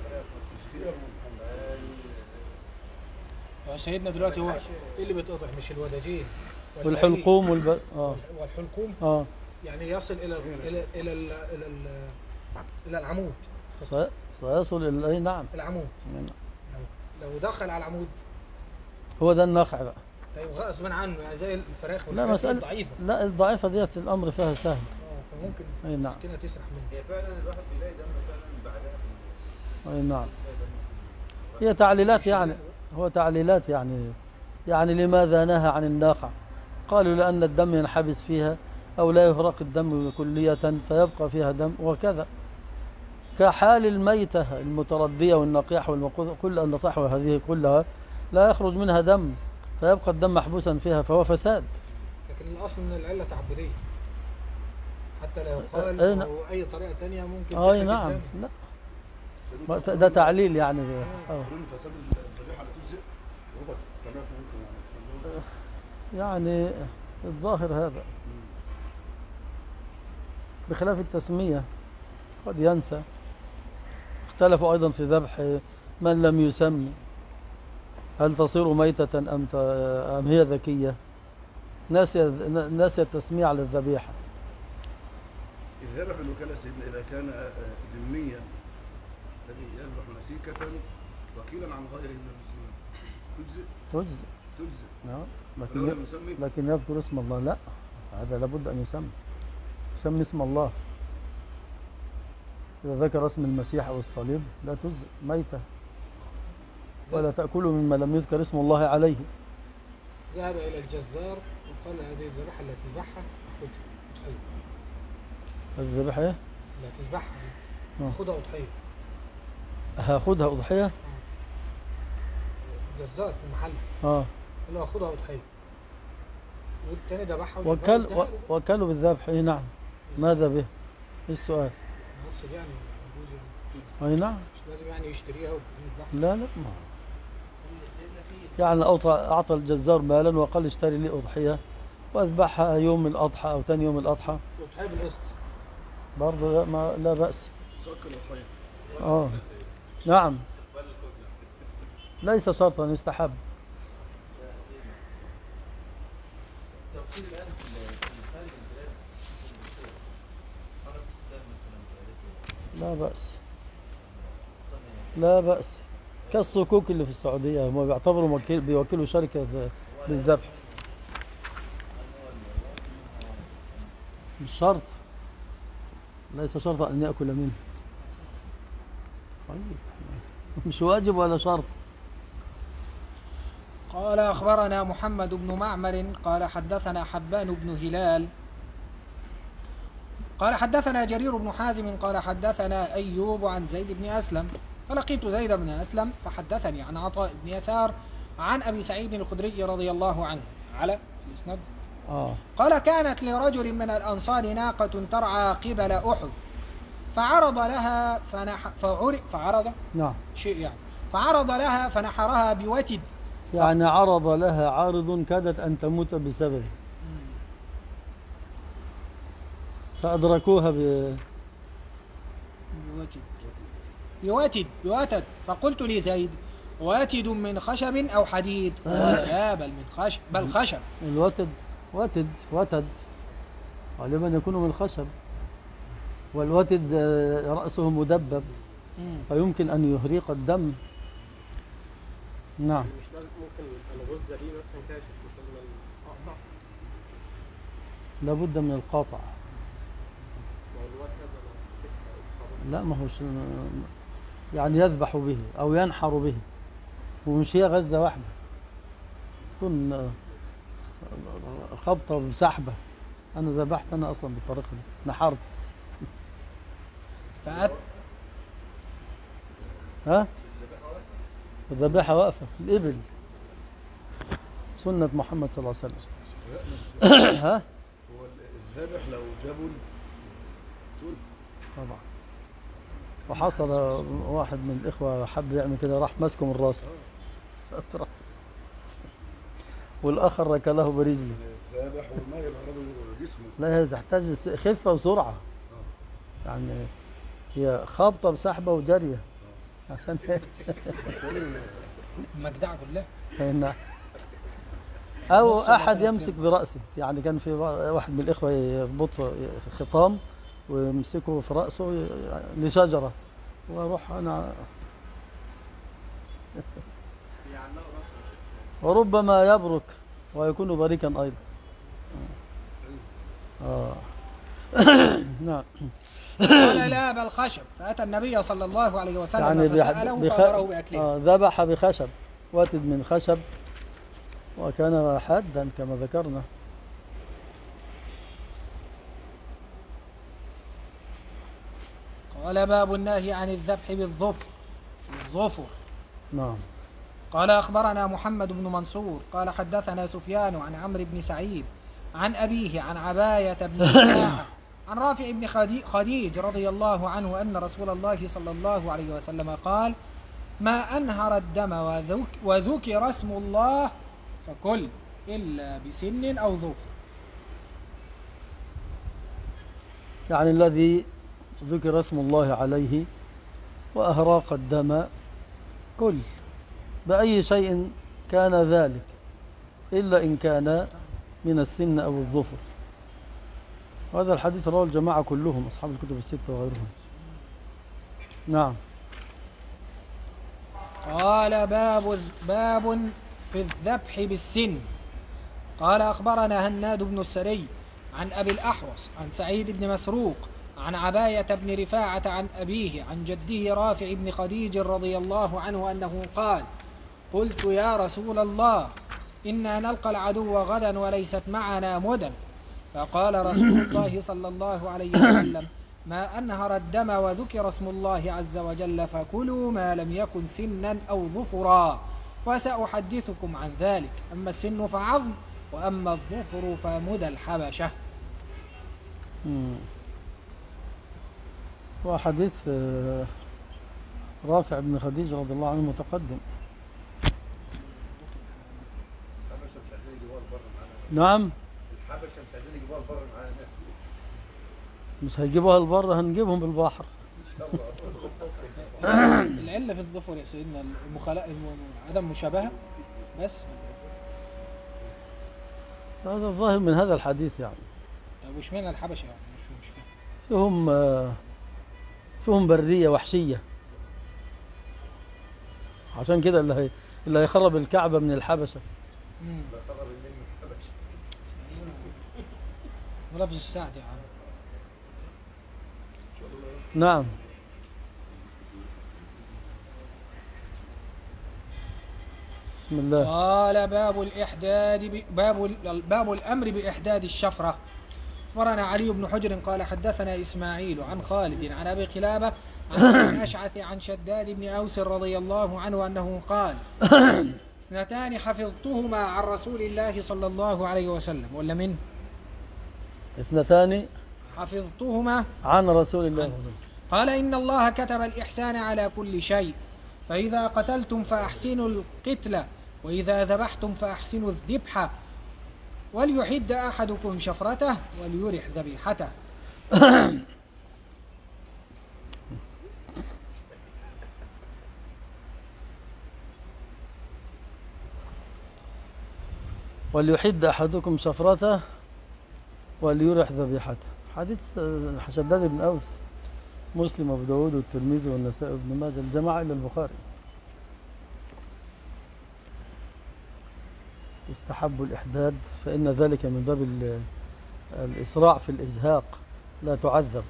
سيدنا دلوقتي هو ايه اللي بيتقطع؟ مش الوداجين والحلقوم والب... آه. والحلقوم آه. يعني يصل الى الى الى الى, إلى العمود. سيصل الى اي نعم العمود. يعني لو دخل على العمود هو ده النخع بقى. طيب غصبا عنه يعني زي الفراخ لا مسألة ضعيفة. لا الضعيفة ديت الامر فيها سهل. اه فممكن اي نعم مسكينة تسرح منه. هي فعلا الواحد بيلاقي دم فعلا بعدها. اي نعم. هي تعليلات يعني هو تعليلات يعني يعني لماذا نهى عن الناخع؟ قالوا لأن الدم ينحبس فيها أو لا يهرق الدم كلية فيبقى فيها دم، وكذا كحال الميتة المتردية والنقيح والمقوذ كل النطاح وهذه كلها لا يخرج منها دم فيبقى الدم محبوسا فيها فهو فساد. لكن الأصل من العلة تعبدية حتى لو قال أه أو أي طريقة تانية ممكن أي آه نعم الدم. لا ده تعليل يعني اه فساد الذبيحة لا تجزئ وضع كمان ممكن يعني يعني الظاهر هذا بخلاف التسمية قد ينسى. اختلفوا أيضا في ذبح من لم يسمي، هل تصير ميتة أم أم هي ذكية؟ ناسي التسمية على الذبيحة. الذبح الوكالة سيدنا إذا كان ذميا الذي يذبح نسيكة وكيلا عن غيره من المسلمين تجزئ تجزئ تجزئ نعم، ولو لكن لم يسمي لكن يذكر اسم الله، لا هذا لابد أن يسمي يسمي اسم الله. إذا ذكر اسم المسيح أو الصليب لا تجزئ ميتة، ولا تأكلوا مما لم يذكر اسم الله عليه. ذهب إلى الجزار وقال هذه الذبيحة التي تذبحها أضحية. الذبيحة إيه؟ لا تذبحها خذها أضحية. هاخدها أضحية؟ جزار في المحل اه قال له خذها أضحية، والتاني ذبحها وكل وكلوا بالذبح. اي نعم، ماذا به؟ ايه السؤال؟ مقصد يعني يجوز يعني اي نعم، مش لازم يعني يشتريها ويذبحها. لا لا ما يعني أعطى أعطى الجزار مالا وقال اشتري لي أضحية وأذبحها يوم الأضحى أو ثاني يوم الأضحى، أضحية بالقسط برضه لا, ما لا بأس. سكر الأضحية اه نعم، ليس شرطا، يستحب. لا بأس لا بأس، كالصكوك اللي في السعودية هم بيعتبروا موكل بيوكلوا شركة للذبح. مش شرط، ليس شرط أن يأكل منه. طيب مش واجب ولا شرط. قال أخبرنا محمد بن معمر قال حدثنا حبان بن هلال قال حدثنا جرير بن حازم قال حدثنا أيوب عن زيد بن أسلم فلقيت زيد بن أسلم فحدثني عن عطاء بن يسار عن أبي سعيد الخدري رضي الله عنه على الإسناد. آه. قال كانت لرجل من الأنصار ناقة ترعى قبل أحد فعرض لها فنح فعر فعرض نعم شيء يعني فعرض لها فنحرها بوتد، يعني عرض لها عارض كادت أن تموت بسببه فأدركوها ب... بوتد بوتد بوتد فقلت لزيد واتد من خشب أو حديد؟ قال لا بل من خشب بل خشب. الوتد وتد وتد غالبا يكون من الخشب، والوتد رأسه مدبب فيمكن أن يهريق الدم. نعم مش لازم ممكن الغزة دي مثلا كاشف مش لازم القطع، لابد من القاطع. لا ما هوش يعني يذبح به أو ينحر به، ومش هي غزة واحدة، تكون خبطة بسحبة. أنا ذبحت أنا أصلا بالطريقة دي، نحرت. فأت ها الذبيحة واقفة الإبل، سنة محمد صلى الله عليه وسلم. ها هو الذبح لو جبل تقول طبعا. وحصل واحد من الإخوة حب يعمل كده، راح ماسكه من راسه والآخر ركله برجله. الذبح وما يبرد جسمه، لا هي تحتاج خفة وسرعة، يعني هي خابطة بسحبة وجرية عشان مجدعة كلها. نعم. أو أحد يمسك برأسه، يعني كان في واحد من الإخوة يربط خطام ويمسكه في رأسه لشجرة وأروح أنا وربما يبرك ويكون بريكا أيضا. آه. نعم. قال لا بل خشب، فأتى النبي صلى الله عليه وسلم يعني فسأله بخ... فأمره بأكله. آه ذبح بخشب، واتد من خشب وكان حادا كما ذكرنا. قال باب النهي عن الذبح بالظفر الظفر. نعم. قال أخبرنا محمد بن منصور قال حدثنا سفيان عن عمرو بن سعيد عن أبيه عن عباية بن ساعة عن رافع بن خديج رضي الله عنه أن رسول الله صلى الله عليه وسلم قال ما أنهر الدم وذك وذكر اسم الله فكل إلا بسن أو ظفر. يعني الذي ذكر اسم الله عليه وأهراق الدم كل بأي شيء كان ذلك إلا إن كان من السن أو الظفر. وهذا الحديث رواه الجماعة كلهم أصحاب الكتب الستة وغيرهم. نعم. قال باب باب في الذبح بالسن. قال أخبرنا هناد بن السري عن أبي الأحوص عن سعيد بن مسروق عن عباية بن رفاعة عن أبيه عن جده رافع بن خديج رضي الله عنه أنه قال: قلت يا رسول الله إنا نلقى العدو غدا وليست معنا مدن، فقال رسول الله صلى الله عليه وسلم: ما أنهر الدم وذكر اسم الله عز وجل فكلوا ما لم يكن سنا أو ظفرا، وسأحدثكم عن ذلك، أما السن فعظم وأما الظفر فمدى الحبشة. وحديث رافع بن خديج رضي الله عنه متقدم. نعم. الحبشة مش عايزين يجيبوها البر معانا. مش هيجيبوها البر، هنجيبهم بالبحر. العلة في الظفر يا سيدنا المخالفة، عدم مشابهة بس. هذا الظاهر من هذا الحديث يعني. وش معنى الحبشة يعني؟ مش مش فيهم فيهم برية وحشية، عشان كده اللي هي اللي هيخرب الكعبة من الحبشة. امم لا خبر مني من الحبشة. ولفظ السعد يا عم. نعم. بسم الله. قال باب الإحداد باب باب الأمر بإحداد الشفرة. أخبرنا علي بن حجر قال حدثنا إسماعيل عن خالد عن أبي قلابة عن الأشعث عن شداد بن أوس رضي الله عنه أنه قال: اثنتان حفظتهما عن رسول الله صلى الله عليه وسلم. ولا من اثنتان حفظتهما عن رسول الله عن. قال: إن الله كتب الإحسان على كل شيء، فإذا قتلتم فأحسنوا القتل، وإذا ذبحتم فأحسنوا الذبح، وليحد أحدكم شفرته وليرح ذبيحته. وليحد أحدكم شفرته وليرح ذبيحته. حديث شداد بن أوس، مسلم وابو داود والترمذي والنسائي وابن ماجه، الجماعة إلى البخاري. يستحب الإحداد فإن ذلك من باب الإسراع في الإزهاق، لا تعذب.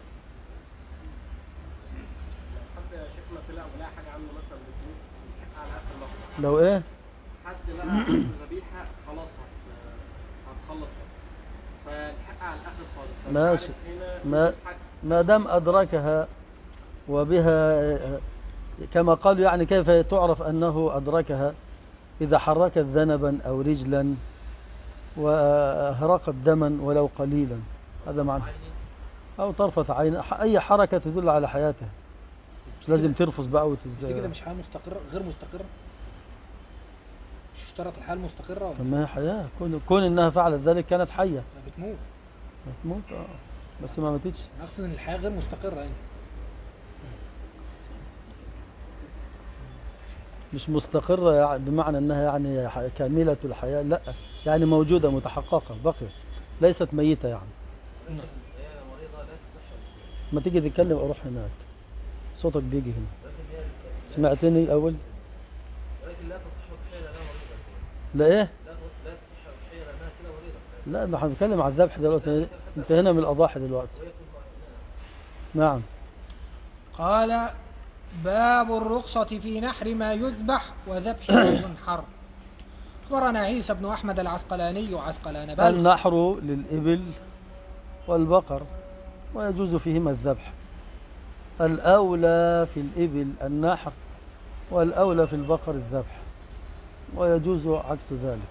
حد يا شيخنا طلع ولا حاجة عنه مثلا بتموت على آخر لحظة، لو إيه؟ حد لقى عنده ذبيحة خلاص هتخلص، فالحق على الآخر خالص. ماشي. ما ما دام أدركها وبها كما قالوا يعني، كيف تعرف أنه أدركها؟ إذا حركت ذنبا أو رجلا وهرقت دما ولو قليلا، هذا معنى. أو طرفة عين، أي حركة تدل على حياته، مش لازم ترفض بقى وتز... كده مش حياة مستقرة، غير مستقرة، مش اشترط الحياة المستقرة. ما هي حياة، كون, كون إنها فعلت ذلك كانت حية. ما بتموت. بتموت اه، بس ما ماتتش. أقصد إن الحياة غير مستقرة يعني. مش مستقرة يعني بمعنى أنها يعني كاملة الحياة، لا، يعني موجودة متحققة بقية، ليست ميتة يعني. ما تيجي تتكلم أروح هناك، صوتك بيجي هنا. سمعتني الأول؟ لا إيه؟ لا، ما هنتكلم على الذبح دلوقتي، انت هنا من الأضاحي دلوقتي. نعم. قال: باب الرخصة في نحر ما يذبح وذبح ما ينحر. أخبرنا عيسى بن أحمد العسقلاني وعسقلان بلخ. النحر للإبل والبقر ويجوز فيهما الذبح. الأولى في الإبل النحر، والأولى في البقر الذبح، ويجوز عكس ذلك.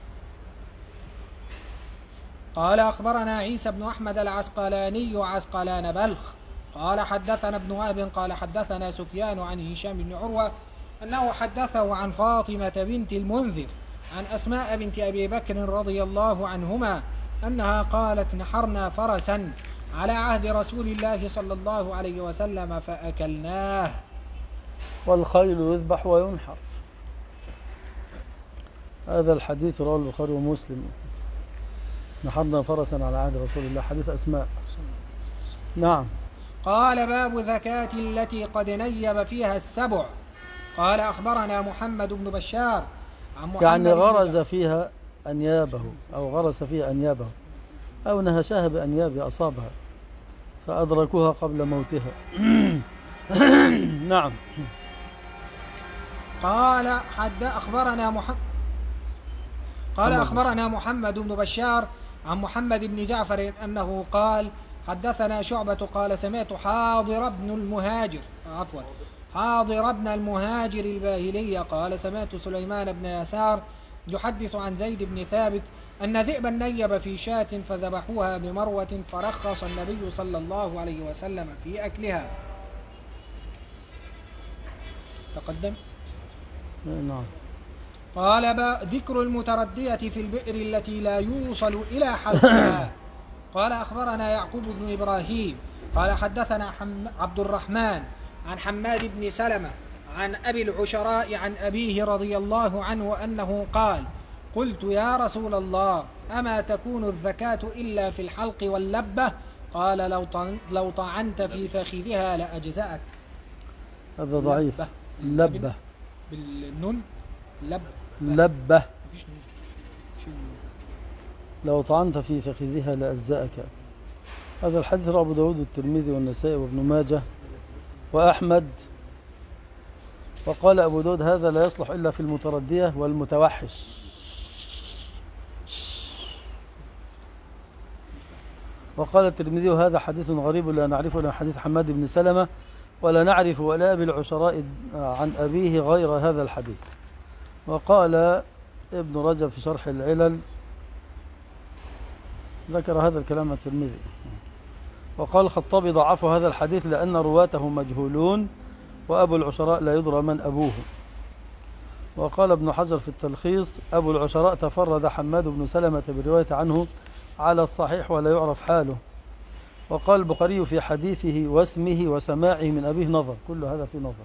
قال: أخبرنا عيسى بن أحمد العسقلاني وعسقلان بلخ قال حدثنا ابن وهب قال حدثنا سفيان عن هشام بن عروة أنه حدثه عن فاطمة بنت المنذر عن أسماء بنت أبي بكر رضي الله عنهما أنها قالت: نحرنا فرسا على عهد رسول الله صلى الله عليه وسلم فأكلناه. والخيل يذبح وينحر. هذا الحديث رواه البخاري ومسلم. نحرنا فرسا على عهد رسول الله، حديث أسماء. نعم. قال باب زكاة التي قد نيب فيها السبع. قال أخبرنا محمد بن بشار عن محمد يعني غرز بن فيها أنيابه أو غرس فيها أنيابه أو نهشها بأنيابه أصابها فأدركوها قبل موتها. نعم. قال حد أخبرنا محمد قال أخبرنا محمد بن بشار عن محمد بن جعفر أنه قال حدثنا شعبة قال سمعت حاضر بن المهاجر عفوا حاضر بن المهاجر الباهلي قال سمعت سليمان بن يسار يحدث عن زيد بن ثابت أن ذئبا نيب في شاة فذبحوها بمروة فرخص النبي صلى الله عليه وسلم في أكلها. تقدم. نعم. قال ذكر المتردية في البئر التي لا يوصل إلى حلقها. قال أخبرنا يعقوب بن إبراهيم قال حدثنا عبد الرحمن عن حماد بن سلمة عن أبي العشراء عن أبيه رضي الله عنه أنه قال قلت يا رسول الله أما تكون الزكاة إلا في الحلق واللبة؟ قال لو لو طعنت في فخذها لأجزأك. هذا ضعيف. لبة بالنون. لب لبة لو طعنت في فخذها لأجزأك. هذا الحديث رواه أبو داود والترمذي والنسائي وابن ماجه وأحمد. وقال أبو داود هذا لا يصلح إلا في المتردية والمتوحش. وقال الترمذي هذا حديث غريب لا نعرفه إلا حديث حماد بن سلمة ولا نعرف ولا أبي العشراء عن أبيه غير هذا الحديث. وقال ابن رجب في شرح العلل ذكر هذا الكلام الترمذي. وقال الخطابي ضعف هذا الحديث لأن رواته مجهولون وأبو العشراء لا يدرى من أبوه. وقال ابن حجر في التلخيص أبو العشراء تفرد حماد بن سلمة بالرواية عنه على الصحيح ولا يعرف حاله. وقال البخاري في حديثه واسمه وسماعه من أبيه نظر، كل هذا في نظر.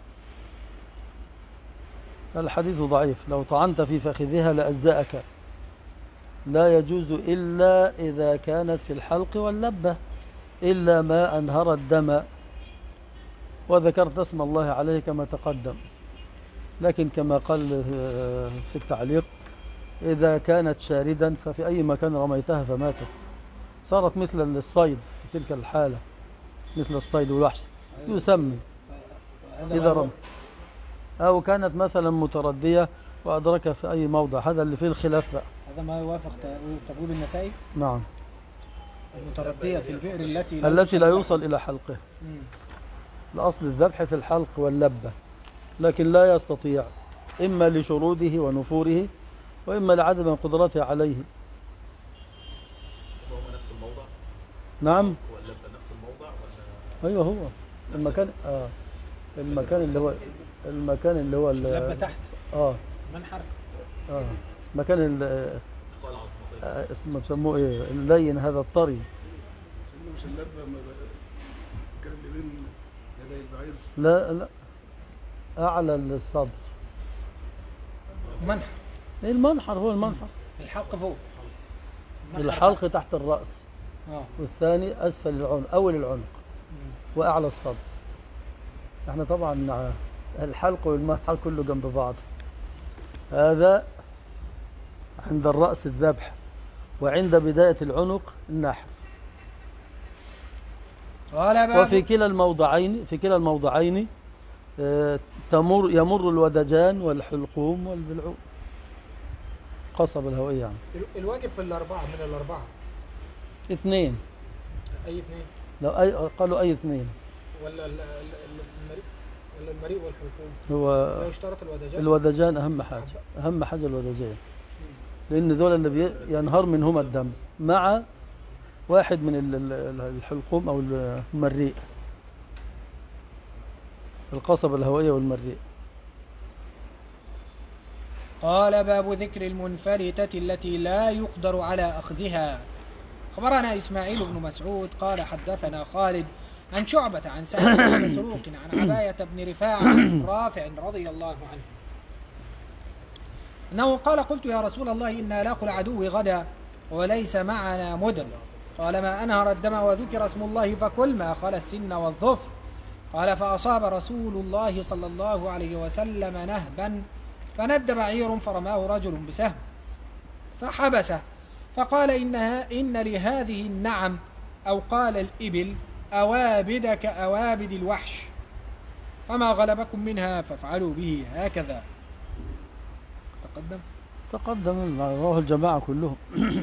الحديث ضعيف. لو طعنت في فخذها لأجزأك لا يجوز إلا إذا كانت في الحلق واللبة إلا ما أنهر الدم وذكرت اسم الله عليه كما تقدم. لكن كما قال في التعليق إذا كانت شاردا ففي أي مكان رميتها فماتت صارت مثل الصيد في تلك الحالة، مثل الصيد والوحش يسمي إذا رمت. أو كانت مثلا متردية وأدركها في أي موضع، هذا اللي فيه الخلاف بقى. هذا ما يوافق تقول النسائي. نعم. المتردية في البئر التي لا التي لا يوصل إلى حلقه. الأصل الذبح في الحلق واللبة، لكن لا يستطيع إما لشروده ونفوره وإما لعدم قدرته عليه. هو نفس الموضع؟ نعم. هو اللبة نفس الموضع ولا؟ أيوه هو المكان آه المكان اللي هو المكان اللي هو اللبة تحت. اه منحر. اه مكان ال آه اسمه بسموه ايه اللين هذا الطري. مش اللبة كان اللي بين يدي البعير. لا لا أعلى الصدر. منحر. ايه المنحر؟ هو المنحر. الحلق فوق. الحلق تحت, تحت الرأس. آه. والثاني أسفل العنق أول العنق مم. وأعلى الصدر. احنا طبعا الحلق والمنحر كله جنب بعض. هذا عند الرأس الذبح وعند بداية العنق النحر. وفي كلا الموضعين في كلا الموضعين تمر يمر الودجان والحلقوم والبلعوم قصب الهوية يعني. الواجب في الأربعة من الأربعة اثنين. أي اثنين؟ لو أي قالوا أي اثنين. ولا المريء ولا المريء والحلقوم؟ هو لا يشترط الودجان. الودجان أهم حاجة أهم حاجة الودجان، لأن دول اللي ينهر منهما الدم مع واحد من الحلقوم أو المريء، القصبة الهوائية والمريء. قال باب ذكر المنفلتة التي لا يقدر على أخذها. أخبرنا إسماعيل بن مسعود قال حدثنا خالد عن شعبة عن سعيد بن مسروق عن عباية بن رفاعة عن رافع رضي الله عنه أنه قال قلت يا رسول الله إنا لاقوا العدو غدا وليس معنا مدن. قال ما أنهر الدم وذكر اسم الله فكل ما خلا السن والظفر. قال فأصاب رسول الله صلى الله عليه وسلم نهبا فند بعير فرماه رجل بسهم فحبسه فقال إنها إن لهذه النعم أو قال الإبل أوابد كأوابد الوحش فما غلبكم منها فافعلوا به هكذا. تقدم تقدم رواه الجماعة كلهم.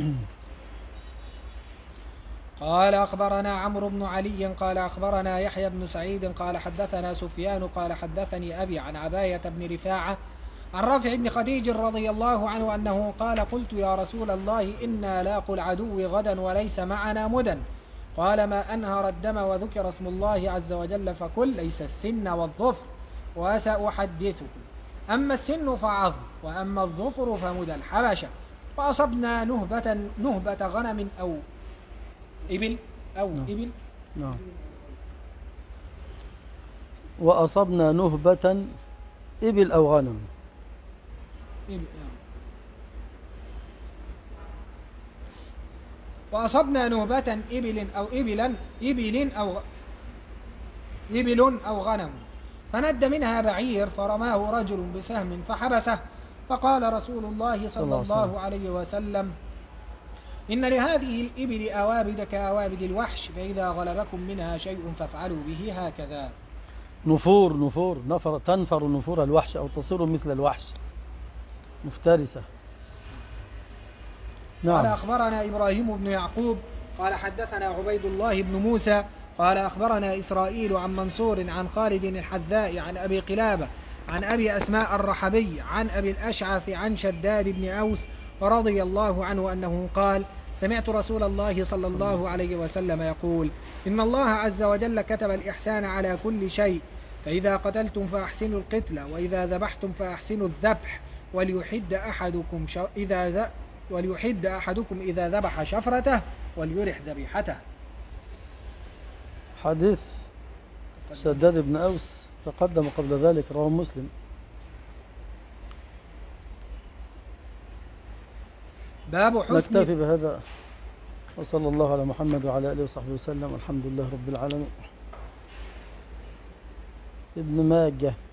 قال أخبرنا عمرو بن علي قال أخبرنا يحيى بن سعيد قال حدثنا سفيان قال حدثني أبي عن عباية بن رفاعة عن رافع بن خديج رضي الله عنه أنه قال قلت يا رسول الله إنا لاقوا العدو غدا وليس معنا مدن. قال ما أنهر الدم وذكر اسم الله عز وجل فكل ليس السن والظفر وسأحدثكم أما السن فعظم وأما الظفر فمدى الحبشة. فأصبنا نهبة, نهبة غنم أو إبل أو نعم. إبل نعم. وأصبنا نهبة إبل أو غنم. إبل. وأصبنا نهبة إبل أو إبلا إبل أو إبل أو غنم فند منها بعير فرماه رجل بسهم فحبسه فقال رسول الله صلى الله عليه وسلم إن لهذه الإبل أوابد كأوابد الوحش فإذا غلبكم منها شيء فافعلوا به هكذا. نفور نفور نفر تنفر نفور الوحش أو تصير مثل الوحش مفترسة. نعم. قال أخبرنا إبراهيم بن يعقوب قال حدثنا عبيد الله بن موسى قال أخبرنا إسرائيل عن منصور عن خالد الحذاء عن أبي قلابة عن أبي أسماء الرحبي عن أبي الأشعث عن شداد بن أوس رضي الله عنه أنه قال سمعت رسول الله صلى الله عليه وسلم يقول إن الله عز وجل كتب الإحسان على كل شيء فإذا قتلتم فأحسنوا القتل وإذا ذبحتم فأحسنوا الذبح وليحد أحدكم إذا وليحد أحدكم إذا ذبح شفرته وليرح ذبيحته. حديث شداد بن أوس تقدم قبل ذلك رواه مسلم. باب حسن. نكتفي بهذا وصلى الله على محمد وعلى آله وصحبه وسلم والحمد لله رب العالمين. ابن ماجه